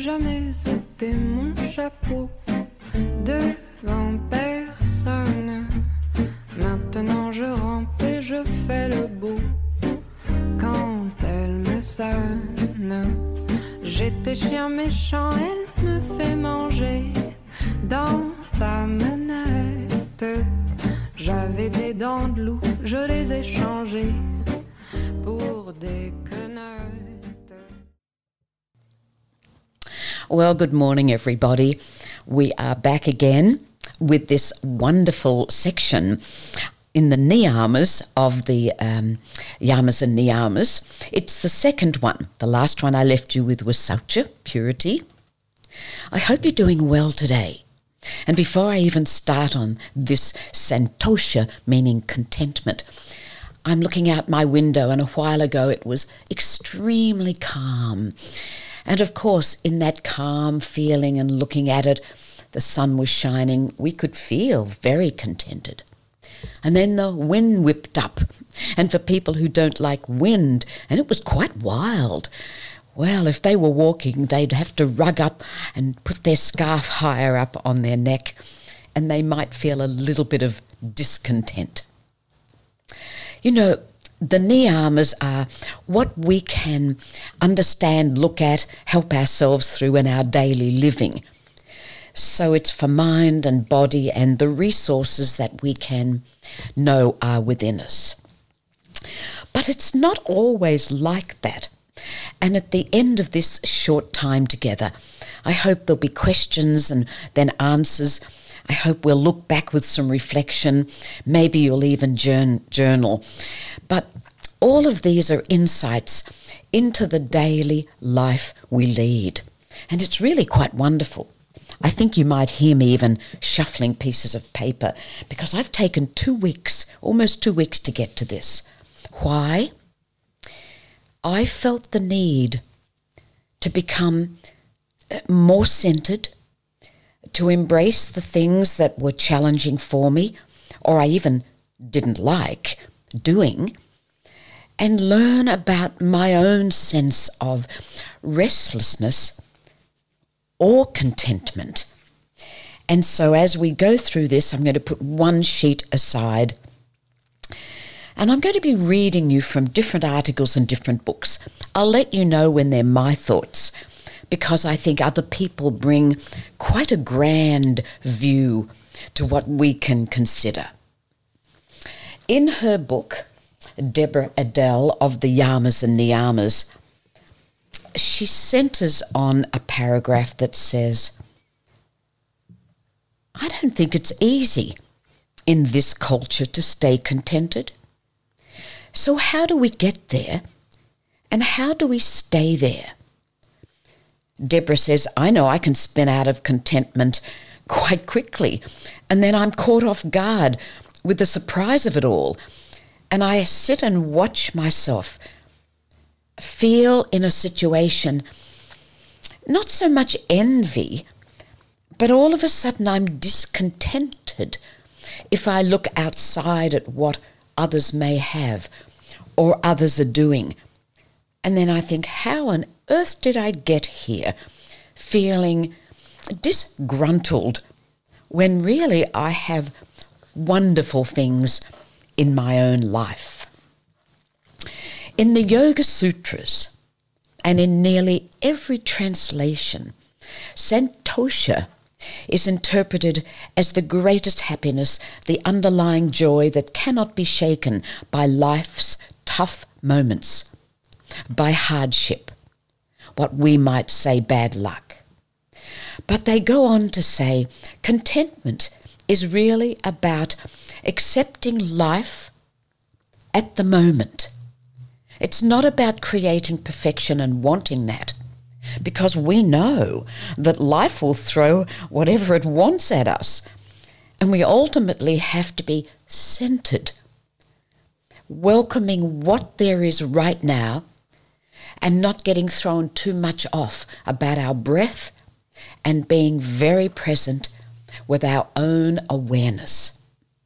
jamais ôté mon chapeau devant personne. Maintenant je rampe et je fais le beau quand elle me sonne. J'étais chien méchant, elle me fait manger dans sa menette. J'avais des dents de loup, je les ai changées pour des quenottes. Well, good morning, everybody. We are back again with this wonderful section in the Niyamas of the Yamas and Niyamas. It's the second one. The last one I left you with was Saucha, purity. I hope you're doing well today. And before I even start on this Santosha, meaning contentment, I'm looking out my window, and a while ago it was extremely calm. And of course, in that calm feeling and looking at it, the sun was shining, we could feel very contented. And then the wind whipped up, and for people who don't like wind, and it was quite wild, well, if they were walking, they'd have to rug up and put their scarf higher up on their neck, and they might feel a little bit of discontent. You know, the Niyamas are what we can understand, look at, help ourselves through in our daily living. So it's for mind and body and the resources that we can know are within us. But it's not always like that. And at the end of this short time together, I hope there'll be questions and then answers. I hope we'll look back with some reflection. Maybe you'll even journal. But all of these are insights into the daily life we lead. And it's really quite wonderful. I think you might hear me even shuffling pieces of paper because I've taken 2 weeks, almost 2 weeks to get to this. Why? I felt the need to become more centered, to embrace the things that were challenging for me, or I even didn't like doing, and learn about my own sense of restlessness or contentment. And so as we go through this, I'm going to put one sheet aside, and I'm going to be reading you from different articles and different books. I'll let you know when they're my thoughts, because I think other people bring quite a grand view to what we can consider. In her book, Deborah Adele of the Yamas and Niyamas, she centers on a paragraph that says, I don't think it's easy in this culture to stay contented. So how do we get there, and how do we stay there? Deborah says, I know I can spin out of contentment quite quickly, and then I'm caught off guard with the surprise of it all, and I sit and watch myself feel in a situation not so much envy, but all of a sudden I'm discontented if I look outside at what others may have or others are doing. And then I think, how on earth did I get here feeling disgruntled when really I have wonderful things in my own life? In the Yoga Sutras and in nearly every translation, Santosha is interpreted as the greatest happiness, the underlying joy that cannot be shaken by life's tough moments, by hardship, what we might say bad luck. But they go on to say contentment is really about accepting life at the moment. It's not about creating perfection and wanting that, because we know that life will throw whatever it wants at us, and we ultimately have to be centered, welcoming what there is right now and not getting thrown too much off about our breath and being very present with our own awareness.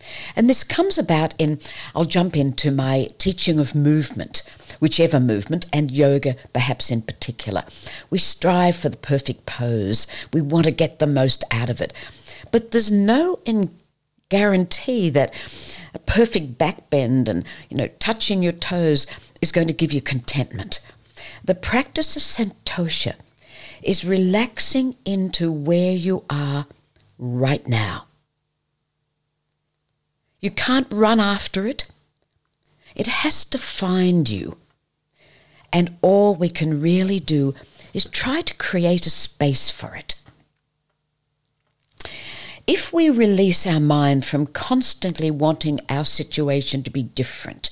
And this comes about I'll jump into my teaching of movement, whichever movement, and yoga perhaps in particular. We strive for the perfect pose. We want to get the most out of it. But there's no guarantee that a perfect back bend and, touching your toes is going to give you contentment. The practice of Santosha is relaxing into where you are right now. You can't run after it. It has to find you. And all we can really do is try to create a space for it. If we release our mind from constantly wanting our situation to be different,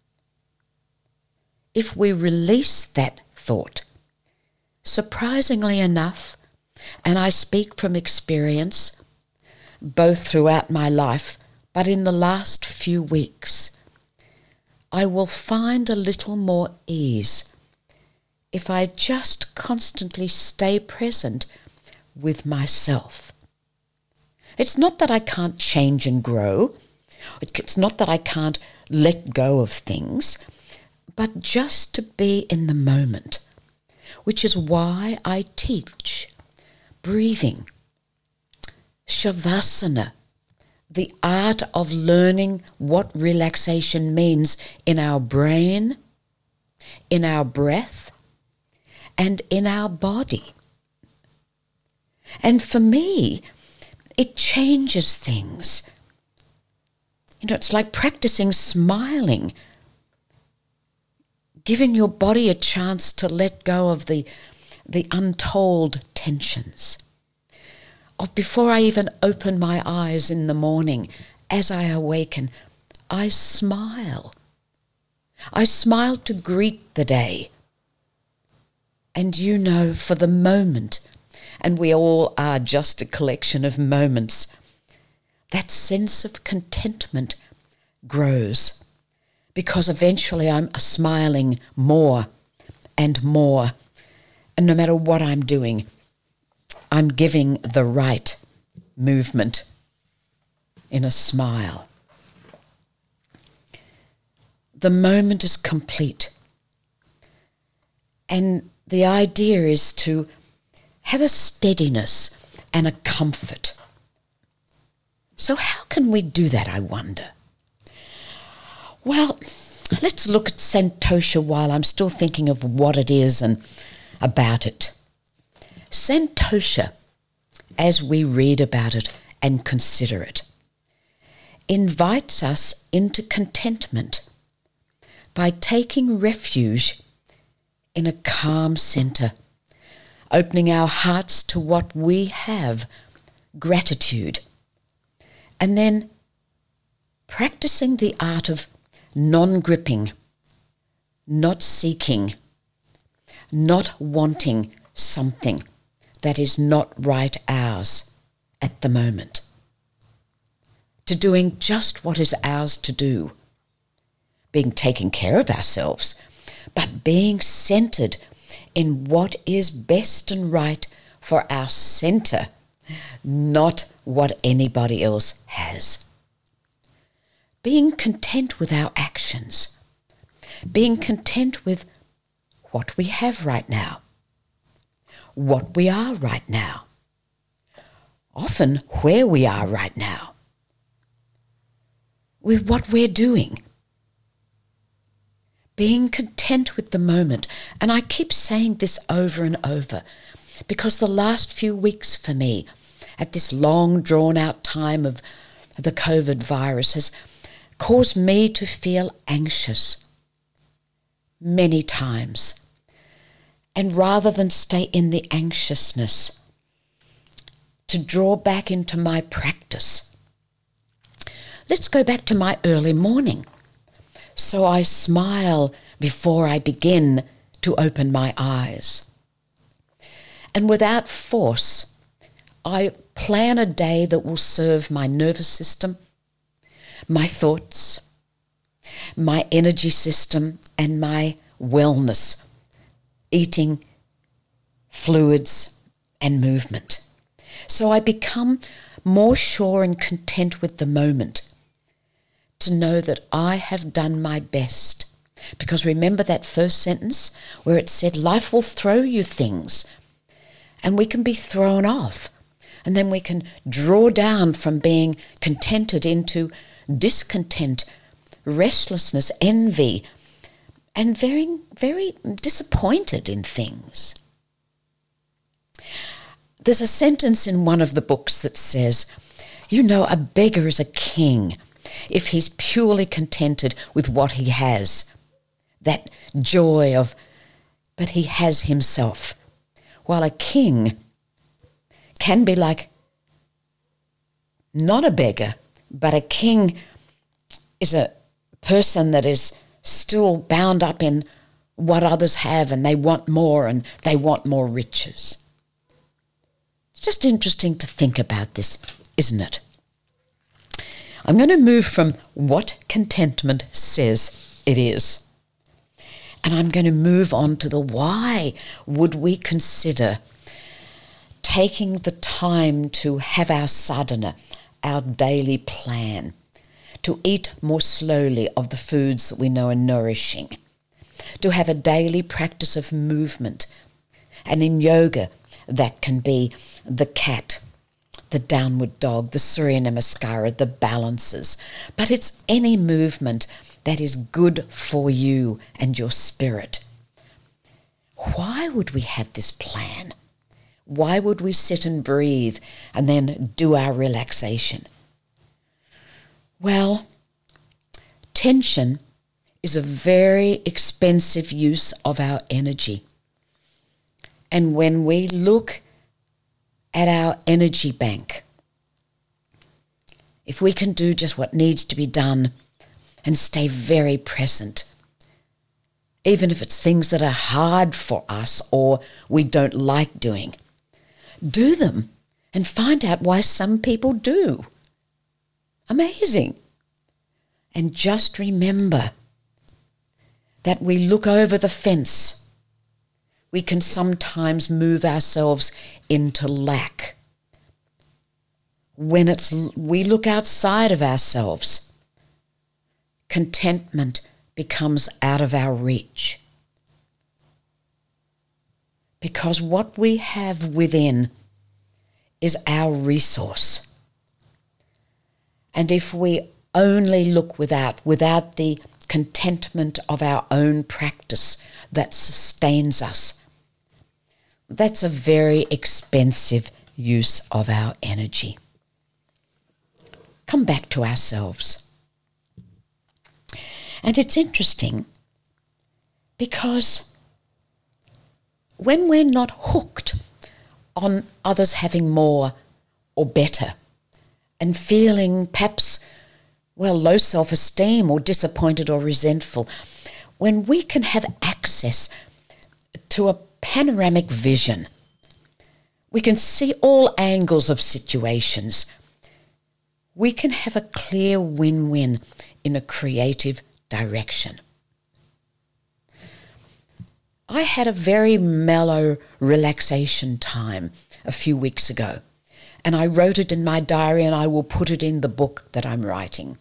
if we release that thought, surprisingly enough, and I speak from experience, both throughout my life, but in the last few weeks, I will find a little more ease if I just constantly stay present with myself. It's not that I can't change and grow. It's not that I can't let go of things, but just to be in the moment, which is why I teach breathing, Shavasana, the art of learning what relaxation means in our brain, in our breath, and in our body. And for me, it changes things. It's like practicing smiling, giving your body a chance to let go of the untold tensions. Before I even open my eyes in the morning, as I awaken, I smile. I smile to greet the day. And for the moment, and we all are just a collection of moments, that sense of contentment grows, because eventually I'm smiling more and more, and no matter what I'm doing, I'm giving the right movement in a smile. The moment is complete. And the idea is to have a steadiness and a comfort. So how can we do that, I wonder? Well, let's look at Santosha while I'm still thinking of what it is and about it. Santosha, as we read about it and consider it, invites us into contentment by taking refuge in a calm centre, opening our hearts to what we have, gratitude, and then practicing the art of non-gripping, not seeking, not wanting something that is not right ours at the moment, to doing just what is ours to do, being taking care of ourselves, but being centred in what is best and right for our centre, not what anybody else has. Being content with our actions, being content with what we have right now, what we are right now, often where we are right now, with what we're doing. Being content with the moment. And I keep saying this over and over because the last few weeks for me, at this long drawn-out time of the COVID virus, has caused me to feel anxious many times. And rather than stay in the anxiousness, to draw back into my practice. Let's go back to my early morning. So I smile before I begin to open my eyes. And without force, I plan a day that will serve my nervous system, my thoughts, my energy system, and my wellness, eating, fluids, and movement. So I become more sure and content with the moment to know that I have done my best. Because remember that first sentence where it said life will throw you things and we can be thrown off. And then we can draw down from being contented into discontent, restlessness, envy, and very, very disappointed in things. There's a sentence in one of the books that says, a beggar is a king if he's purely contented with what he has. That joy of, but he has himself. While a king can be like, not a beggar, but a king is a person that is still bound up in what others have, and they want more riches. It's just interesting to think about this, isn't it? I'm going to move from what contentment says it is, and I'm going to move on to the why would we consider taking the time to have our sadhana, our daily plan, to eat more slowly of the foods that we know are nourishing, to have a daily practice of movement. And in yoga, that can be the cat, the downward dog, the Surya Namaskara, the balances. But it's any movement that is good for you and your spirit. Why would we have this plan? Why would we sit and breathe and then do our relaxation? Well, tension is a very expensive use of our energy. And when we look at our energy bank, if we can do just what needs to be done and stay very present, even if it's things that are hard for us or we don't like doing, do them and find out why some people do. Amazing. And just remember that we look over the fence. We can sometimes move ourselves into lack. When we look outside of ourselves, contentment becomes out of our reach. Because what we have within is our resource. And if we only look without the contentment of our own practice that sustains us, that's a very expensive use of our energy. Come back to ourselves. And it's interesting because when we're not hooked on others having more or better and feeling perhaps, low self-esteem or disappointed or resentful, when we can have access to a panoramic vision, we can see all angles of situations. We can have a clear win-win in a creative direction. I had a very mellow relaxation time a few weeks ago, and I wrote it in my diary, and I will put it in the book that I'm writing.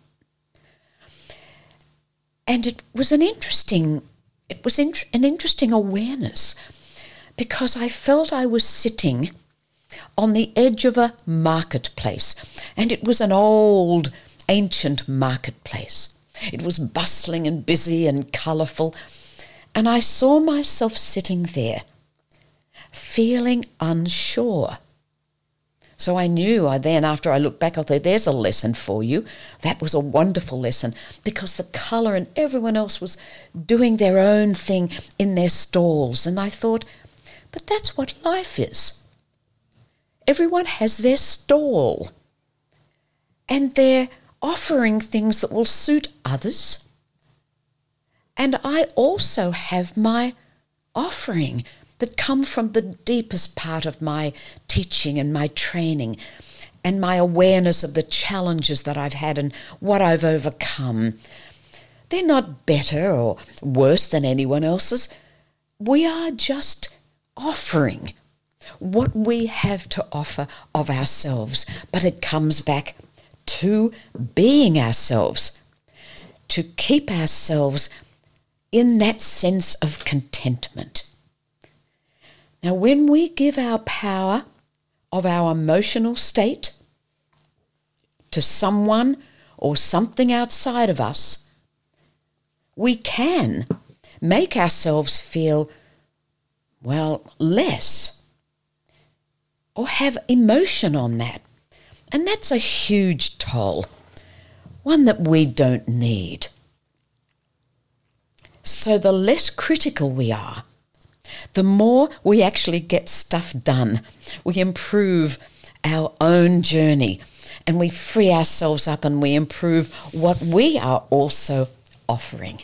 And it was an interesting awareness, because I felt I was sitting on the edge of a marketplace, and it was an old, ancient marketplace. It was bustling and busy and colourful, and I saw myself sitting there, feeling unsure. So I knew after I looked back, I thought, there's a lesson for you. That was a wonderful lesson, because the colour and everyone else was doing their own thing in their stalls. And I thought, but that's what life is. Everyone has their stall, and they're offering things that will suit others. And I also have my offering that come from the deepest part of my teaching and my training and my awareness of the challenges that I've had and what I've overcome. They're not better or worse than anyone else's. We are just offering what we have to offer of ourselves, but it comes back to being ourselves. to keep ourselves in that sense of contentment. Now, when we give our power of our emotional state to someone or something outside of us, we can make ourselves feel, less, or have emotion on that. And that's a huge toll, one that we don't need. So the less critical we are, the more we actually get stuff done. We improve our own journey and we free ourselves up and we improve what we are also offering.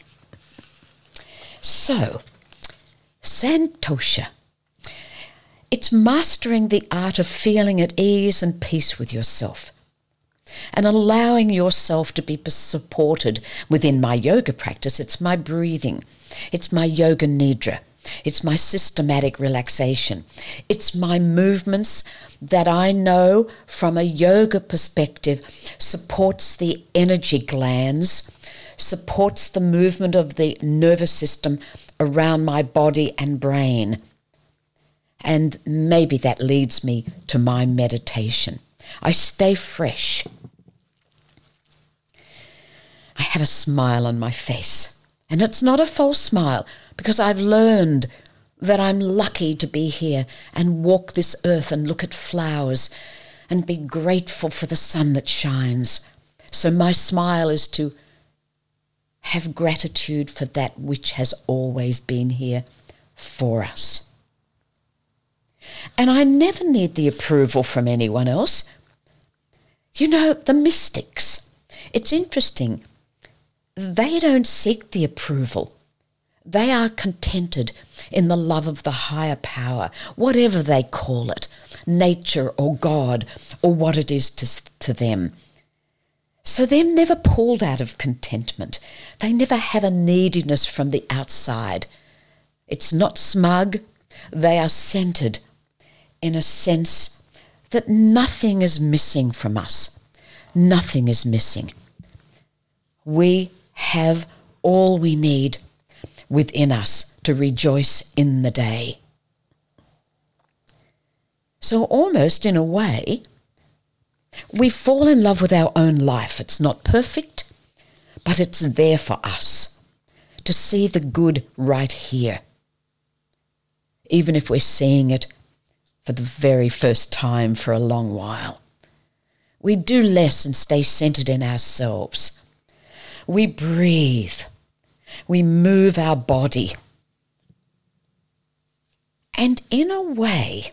So, Santosha. It's mastering the art of feeling at ease and peace with yourself and allowing yourself to be supported within my yoga practice. It's my breathing. It's my yoga nidra. It's my systematic relaxation. It's my movements that I know from a yoga perspective supports the energy glands, supports the movement of the nervous system around my body and brain. And maybe that leads me to my meditation. I stay fresh. I have a smile on my face. And it's not a false smile, because I've learned that I'm lucky to be here and walk this earth and look at flowers and be grateful for the sun that shines. So my smile is to have gratitude for that which has always been here for us. And I never need the approval from anyone else. You know, the mystics, it's interesting. They don't seek the approval. They are contented in the love of the higher power, whatever they call it, nature or God or what it is to them. So they're never pulled out of contentment. They never have a neediness from the outside. It's not smug. They are centered in a sense that nothing is missing from us. Nothing is missing. We have all we need within us to rejoice in the day. So almost in a way, we fall in love with our own life. It's not perfect, but it's there for us to see the good right here, even if we're seeing it for the very first time for a long while. We do less and stay centered in ourselves. We breathe. We move our body. And in a way,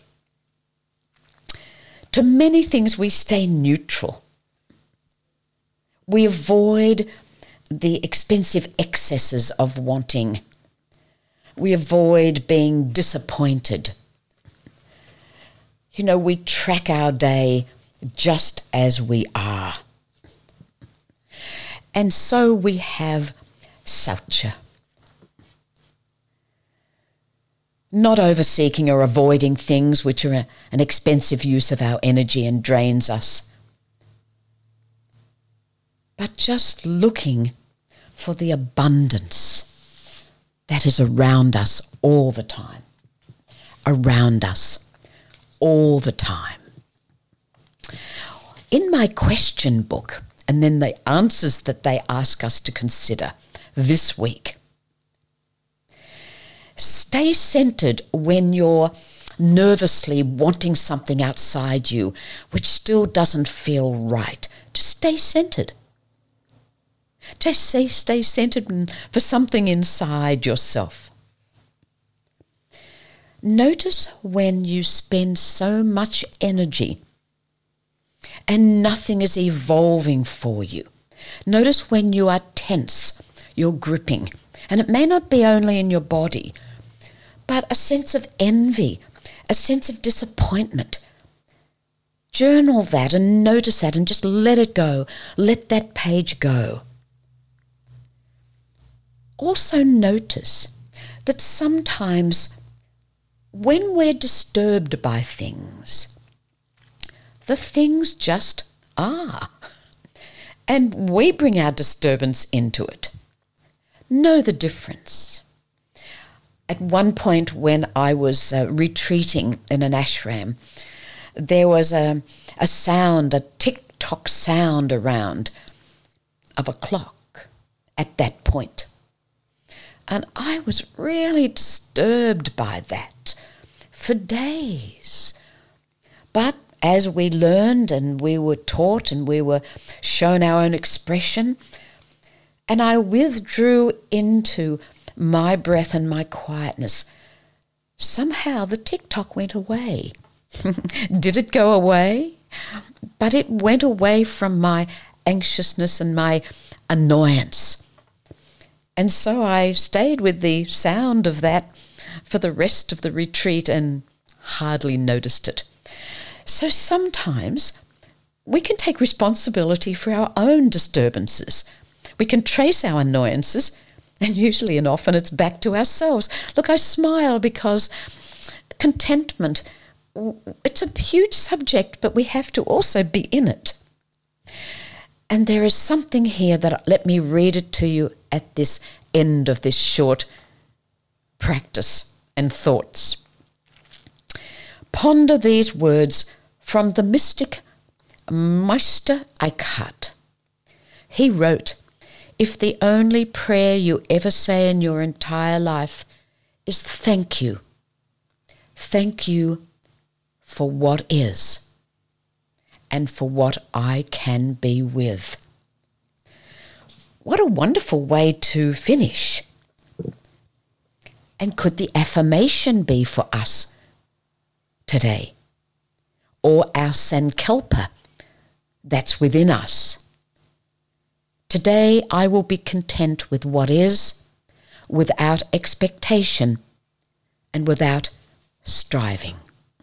to many things we stay neutral. We avoid the expensive excesses of wanting. We avoid being disappointed. You know, we track our day just as we are. And so we have saucha. Not over-seeking or avoiding things which are an expensive use of our energy and drains us, but just looking for the abundance that is around us all the time, around us all the time. In my question book, and then the answers that they ask us to consider this week, stay centered when you're nervously wanting something outside you which still doesn't feel right. Just stay centered. Just stay centered for something inside yourself. Notice when you spend so much energy and nothing is evolving for you. Notice when you are tense, you're gripping. And it may not be only in your body, but a sense of envy, a sense of disappointment. Journal that and notice that and just let it go. Let that page go. Also notice that sometimes when we're disturbed by things, the things just are. and we bring our disturbance into it. Know the difference. At one point when I was retreating in an ashram, there was a sound, a tick-tock sound around of a clock at that point. And I was really disturbed by that for days. But as we learned and we were taught and we were shown our own expression, and I withdrew into my breath and my quietness, somehow the tick-tock went away. Did it go away? But it went away from my anxiousness and my annoyance. And so I stayed with the sound of that for the rest of the retreat and hardly noticed it. So sometimes we can take responsibility for our own disturbances. We can trace our annoyances, and usually and often it's back to ourselves. Look, I smile because contentment, it's a huge subject, but we have to also be in it. And there is something here that, let me read it to you at this end of this short practice and thoughts. Ponder these words from the mystic Meister Eckhart. He wrote, "If the only prayer you ever say in your entire life is thank you for what is, and for what I can be with." What a wonderful way to finish. And could the affirmation be for us today? Or our sankalpa that's within us? Today I will be content with what is, without expectation and without striving.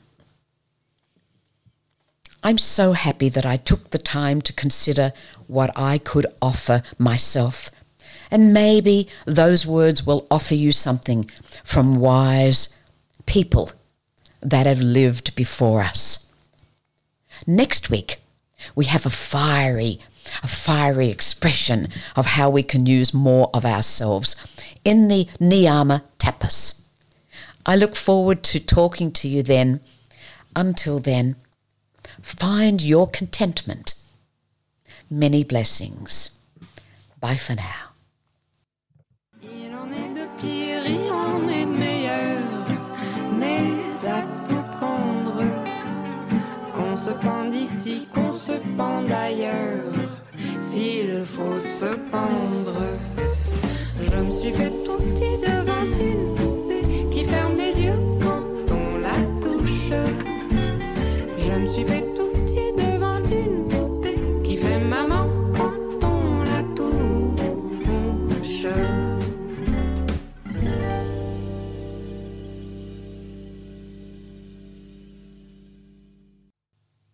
I'm so happy that I took the time to consider what I could offer myself, and maybe those words will offer you something from wise people that have lived before us. Next week, we have a fiery expression of how we can use more of ourselves in the Niyama Tapas. I look forward to talking to you then. Until then, find your contentment. Many blessings. Bye for now. Il en est de pire, il en est de meilleur, mais à tout prendre, qu'on se pende ici, qu'on se pende ailleurs, s'il faut se pendre. Je me suis fait tout petit de